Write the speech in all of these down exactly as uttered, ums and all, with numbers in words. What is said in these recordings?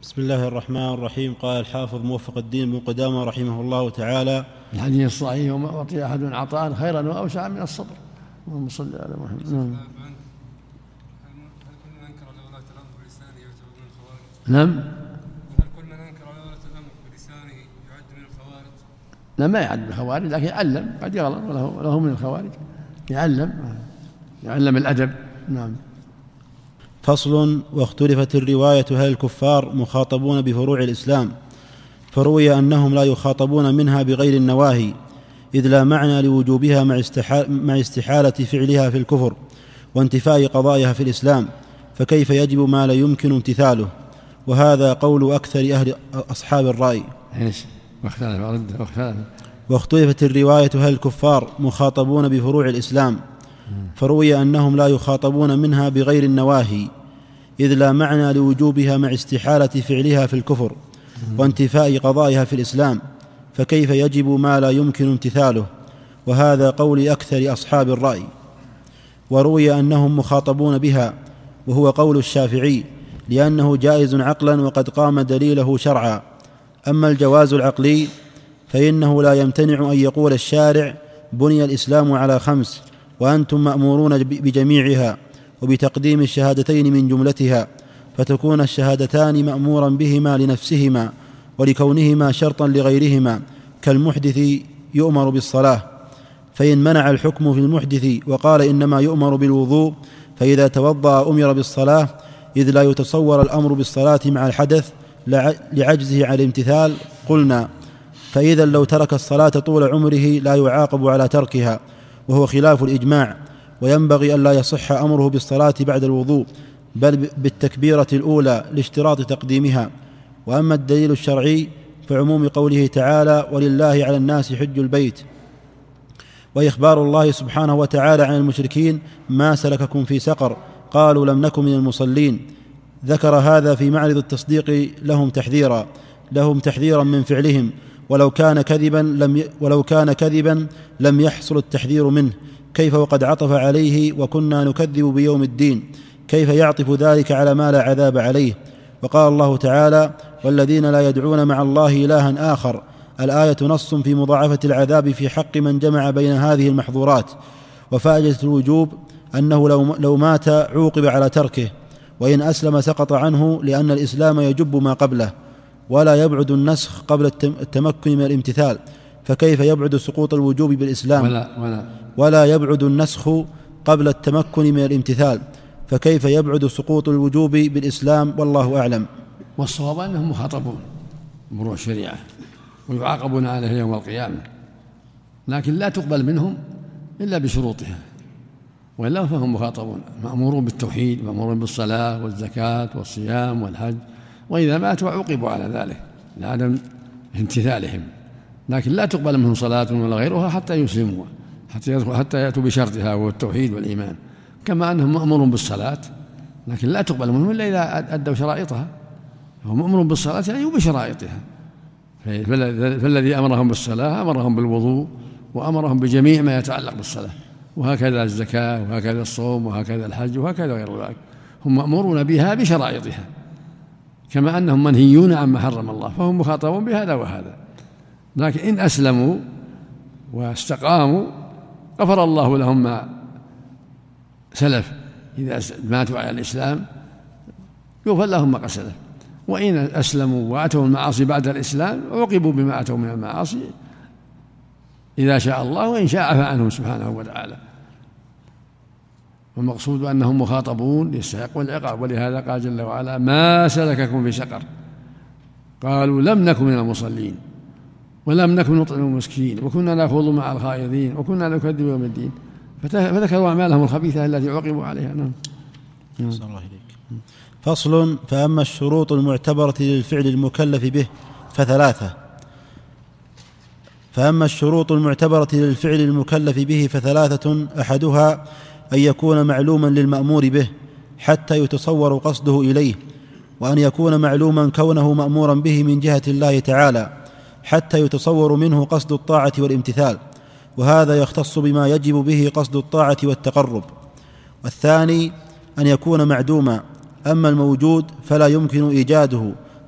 بسم الله الرحمن الرحيم. قال الحافظ موفق الدين بن قدامة رحمه الله تعالى: الحديث الصحيح: وما أعطي أحد عطاء خيرا وأوسع من الصبر. اللهم صل على محمد. نعم. هل كل من أنكر على ولاة الأمر بلسانه يعد من الخوارج؟ لا، ما يعد من الخوارج، لكن يعلم، قد يغلط وله من الخوارج، يعلم يعلم الأدب. نعم. فصل: واختلفت الرواية هل الكفار مخاطبون بفروع الإسلام؟ فروي أنهم لا يخاطبون منها بغير النواهي، إذ لا معنى لوجوبها مع استحالة فعلها في الكفر وانتفاء قضائها في الإسلام، فكيف يجب ما لا يمكن امتثاله؟ وهذا قول أكثر أهل أصحاب الرأي. واختلفت الرواية هل الكفار مخاطبون بفروع الإسلام؟ فروي أنهم لا يخاطبون منها بغير النواهي، إذ لا معنى لوجوبها مع استحالة فعلها في الكفر وانتفاء قضائها في الإسلام، فكيف يجب ما لا يمكن امتثاله؟ وهذا قول أكثر أصحاب الرأي. وروي أنهم مخاطبون بها، وهو قول الشافعي، لأنه جائز عقلا وقد قام دليله شرعا. أما الجواز العقلي فإنه لا يمتنع أن يقول الشارع: بني الإسلام على خمس وأنتم مأمورون بجميعها، وبتقديم الشهادتين من جملتها، فتكون الشهادتان مأمورا بهما لنفسهما ولكونهما شرطا لغيرهما، كالمحدث يؤمر بالصلاة. فإن منع الحكم في المحدث وقال إنما يؤمر بالوضوء، فإذا توضأ أمر بالصلاة، إذ لا يتصور الأمر بالصلاة مع الحدث لعجزه عن الامتثال، قلنا: فإذا لو ترك الصلاة طول عمره لا يعاقب على تركها، وهو خلاف الإجماع، وينبغي أن لا يصح أمره بالصلاة بعد الوضوء، بل بالتكبيرة الأولى لاشتراط تقديمها. وأما الدليل الشرعي فعموم قوله تعالى: ولله على الناس حج البيت، وإخبار الله سبحانه وتعالى عن المشركين: ما سلككم في سقر؟ قالوا لم نكن من المصلين. ذكر هذا في معرض التصديق لهم تحذيرا لهم تحذيرا من فعلهم، ولو كان كذبا لم ولو كان كذبا لم يحصل التحذير منه، كيف وقد عطف عليه: وكنا نكذب بيوم الدين؟ كيف يعطف ذلك على ما لا عذاب عليه؟ وقال الله تعالى: والذين لا يدعون مع الله إلها آخر. الآية نص في مضاعفة العذاب في حق من جمع بين هذه المحظورات. وفائدة الوجوب أنه لو, لو مات عوقب على تركه، وإن أسلم سقط عنه، لأن الإسلام يجب ما قبله، ولا يبعد النسخ قبل التمكن من الامتثال، فكيف يبعد سقوط الوجوب بالإسلام؟ ولا, ولا, ولا يبعد النسخ قبل التمكن من الامتثال، فكيف يبعد سقوط الوجوب بالإسلام؟ والله أعلم. والصواب أنهم مخاطبون بفروع الشريعة ويعاقبون عليها يوم القيامة، لكن لا تقبل منهم إلا بشروطها، وإلا فهم مخاطبون، مأمورون بالتوحيد، مأمورون بالصلاة والزكاة والصيام والحج، وإذا ماتوا عوقبوا على ذلك لعدم امتثالهم، لكن لا تقبل منهم صلاة ولا غيرها حتى يسلموا، حتى يأتوا بشرطها وهو التوحيد والإيمان. كما أنهم مأمورون بالصلاة، لكن لا تقبل منهم إلا إذا أدوا شرائطها، فهم مأمورون بالصلاة يعني بشرائطها. فالذي أمرهم بالصلاة أمرهم بالوضوء، وأمرهم بجميع ما يتعلق بالصلاة، وهكذا الزكاة، وهكذا الصوم، وهكذا الحج، وهكذا غير ذلك، هم مأمورون بها بشرائطها، كما أنهم منهيون عما حرم الله، فهم مخاطبون بهذا وهذا. لكن إن أسلموا واستقاموا غفر الله لهم ما سلف، إذا ماتوا على الإسلام يغفر لهم ما قد سلف، وإن أسلموا وأتوا المعاصي بعد الإسلام عوقبوا بما أتوا من المعاصي إذا شاء الله، وإن شاء عفى عنهم سبحانه وتعالى. والمقصود أنهم مخاطبون يستحقون العقاب، ولهذا قال جل وعلا: ما سلككم في سقر؟ قالوا لم نكن من المصلين ولم نكن نطعم المسكين وكنا نخوض مع الخائضين وكنا نكذب يوم الدين، فذكروا أعمالهم الخبيثة التي عوقبوا عليها. نعم. الله إليك. فصل: فأما الشروط المعتبرة للفعل المكلف به فثلاثة فأما الشروط المعتبرة للفعل المكلف به فثلاثة أحدها أن يكون معلوما للمأمور به حتى يتصور قصده إليه، وأن يكون معلوما كونه مأمورا به من جهة الله تعالى حتى يتصور منه قصد الطاعة والامتثال، وهذا يختص بما يجب به قصد الطاعة والتقرب. والثاني أن يكون معدوما، أما الموجود فلا يمكن إيجاده،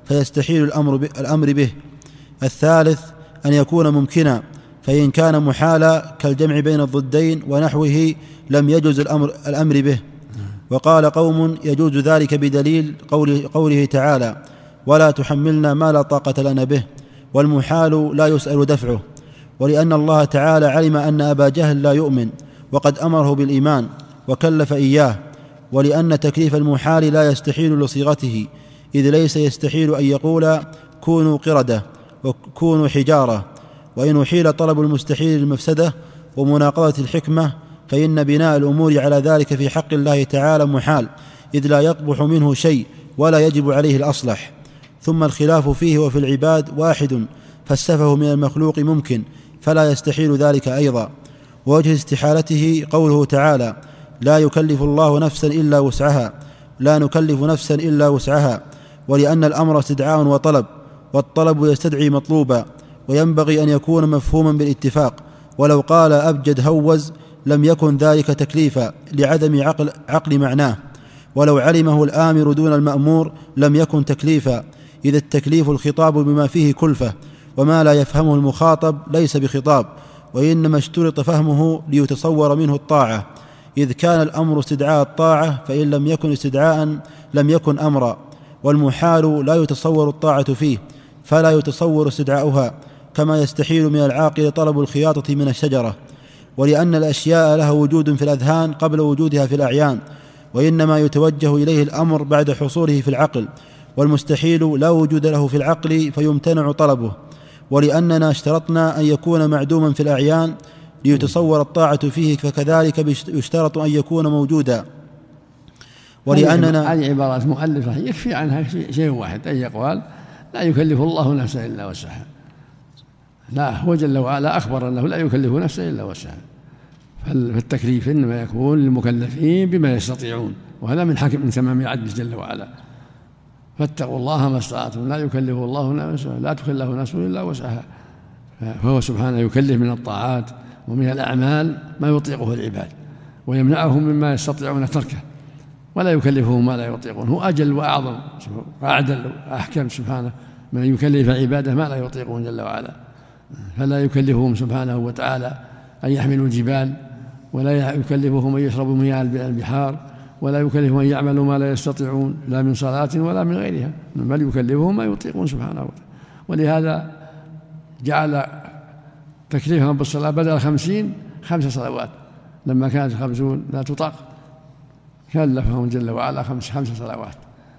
فيستحيل الأمر به. الثالث أن يكون ممكنا، فإن كان محالا كالجمع بين الضدين ونحوه لم يجوز الأمر, الأمر به. وقال قوم يجوز ذلك بدليل قوله, قوله تعالى ولا تحملنا ما لا طاقة لنا به، والمحال لا يسأل دفعه، ولأن الله تعالى علم أن أبا جهل لا يؤمن وقد أمره بالإيمان وكلف إياه، ولأن تكليف المحال لا يستحيل لصيغته، إذ ليس يستحيل أن يقول كونوا قردة وكونوا حجارة. وإن أحيل طلب المستحيل للمفسدة ومناقضة الحكمة فإن بناء الأمور على ذلك في حق الله تعالى محال، إذ لا يقبح منه شيء ولا يجب عليه الأصلح. ثم الخلاف فيه وفي العباد واحد، فالسفه من المخلوق ممكن فلا يستحيل ذلك أيضا. ووجه استحالته قوله تعالى لا يكلف الله نفسا إلا وسعها، لا نكلف نفسا إلا وسعها، ولأن الأمر استدعاء وطلب، والطلب يستدعي مطلوبا، وينبغي أن يكون مفهوما بالاتفاق. ولو قال أبجد هوز لم يكن ذلك تكليفا لعدم عقل, عقل معناه، ولو علمه الآمر دون المأمور لم يكن تكليفا، إذا التكليف الخطاب بما فيه كلفة، وما لا يفهمه المخاطب ليس بخطاب، وإنما اشترط فهمه ليتصور منه الطاعة، إذ كان الأمر استدعاء الطاعة، فإن لم يكن استدعاء لم يكن أمرا. والمحال لا يتصور الطاعة فيه فلا يتصور استدعاؤها، كما يستحيل من العاقل طلب الخياطة من الشجرة، ولأن الأشياء لها وجود في الأذهان قبل وجودها في الأعيان، وإنما يتوجه إليه الأمر بعد حصوله في العقل، والمستحيل لا وجود له في العقل فيمتنع طلبه. ولأننا اشترطنا أن يكون معدوما في الأعيان ليتصور الطاعة فيه، فكذلك يشترط أن يكون موجودا. ولأننا هذه عبارات مؤلفة يكفي عنها شيء واحد، أن يقال لا يكلف الله نفسا إلا وسعها. لا، هو جل وعلا أخبر أنه لا يكلف نفسا إلا وسعها، فالتكليف إنما يكون للمكلفين بما يستطيعون، وهذا من حكم من تمام عدله جل وعلا. فاتقوا الله ما استطعتم، لا يكلف الله نفسا، لا تكلف نفس إلا وسعها. فهو سبحانه يكلف من الطاعات ومن الأعمال ما يطيقه العباد، ويمنعهم مما يستطيعون تركه، ولا يكلفهم ما لا يطيقون. هو أجل وأعظم وأعدل وأحكم سبحانه من يكلف عباده ما لا يطيقون جل وعلا. فلا يكلفهم سبحانه وتعالى أن يحملوا الجبال، ولا يكلفهم أن يشربوا مياه البحار، ولا يكلفهم أن يعملوا ما لا يستطيعون لا من صلاة ولا من غيرها، بل يكلفهم ما يطيقون سبحانه وتعالى. ولهذا جعل تكليفهم بالصلاة بدل خمسين خمس صلوات، لما كانت خمسون لا تطاق كلفهم جل وعلا خمس خمس صلوات.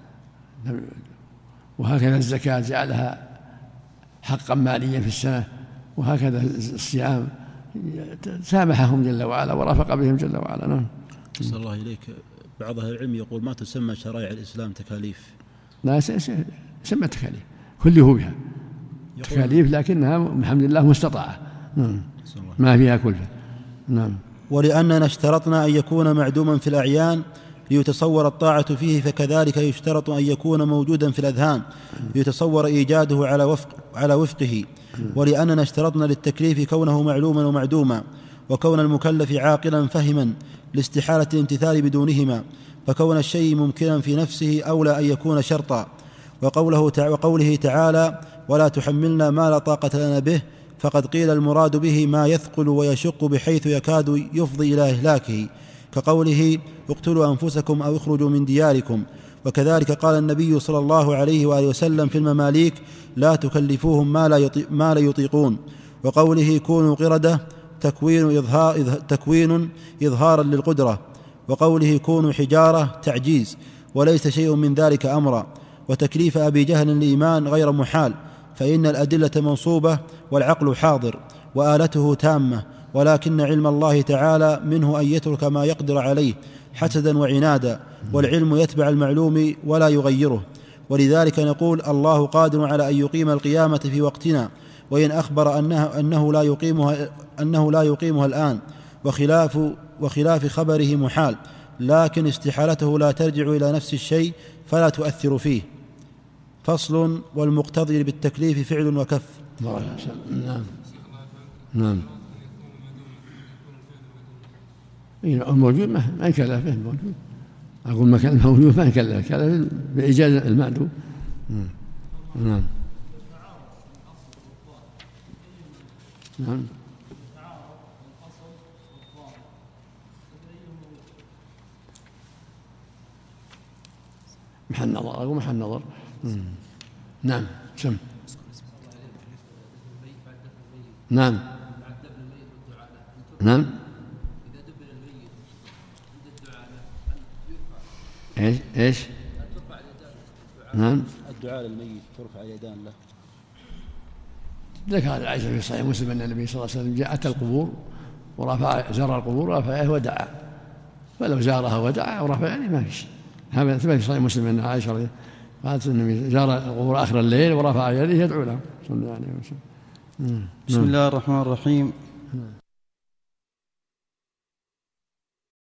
وهكذا الزكاة جعلها حقا ماليا في السنة، وهكذا الصيام سامحهم جل وعلا ورفق بهم جل وعلا. نعم. صلى الله إليك. بعض أهل العلم يقول ما تسمى شرائع الإسلام تكاليف. لا، سمى تكاليف كله بها تكاليف، لكنها الحمد لله مستطاعة، ما فيها كلفة. نعم. ولأننا اشترطنا أن يكون معدوما في الأعيان ليتصور الطاعة فيه، فكذلك يشترط أن يكون موجودا في الأذهان ليتصور إيجاده على وفق على وفقه. ولأننا اشترطنا للتكليف كونه معلوما ومعدوما، وكون المكلف عاقلا فهما لاستحالة الامتثال بدونهما، فكون الشيء ممكنا في نفسه أولى أن يكون شرطا. وقوله وقوله تعالى ولا تحملنا ما لا طاقة لنا به، فقد قيل المراد به ما يثقل ويشق بحيث يكاد يفضي إلى إهلاكه، كقوله اقتلوا أنفسكم أو اخرجوا من دياركم. وكذلك قال النبي صلى الله عليه وآله وسلم في المماليك لا تكلفوهم ما لا, يطيق ما لا يطيقون. وقوله كونوا قردة تكوين, إظهار تكوين إظهارا للقدرة. وقوله كونوا حجارة تعجيز، وليس شيء من ذلك أمرا. وتكليف أبي جهل الإيمان غير محال، فإن الأدلة منصوبة والعقل حاضر وآلته تامة، ولكن علم الله تعالى منه أن يترك ما يقدر عليه حسدا وعنادا، والعلم يتبع المعلوم ولا يغيره. ولذلك نقول الله قادر على أن يقيم القيامة في وقتنا، وإن أخبر أنه, أنه, لا, يقيمها أنه لا يقيمها الآن، وخلاف, وخلاف خبره محال، لكن استحالته لا ترجع إلى نفس الشيء فلا تؤثر فيه. فصل. والمقتضي بالتكليف فعل وكف. نعم نعم. الموجود ما يكلف به، الموجود أقول مكان الموجود ما يكلف، كلف بإجازة المعدوم. نعم نعم محل نظر أو محل نظر. نعم سم نعم نعم ايش ايش نعم الدعاء للميت ترفع اليدان له. ذكر عائشة في صحيح مسلم أن النبي صلى الله عليه وسلم جاءت القبور ورفع زار القبور ورفع ودعا، فلو زارها ودعا ورفع يعني ما فيش. هذا ثبت في صحيح مسلم أن عائشة قالت النبي زار القبور آخر الليل ورفع يديه يدعو لهم صلى الله عليه وسلم. بسم الله الرحمن الرحيم.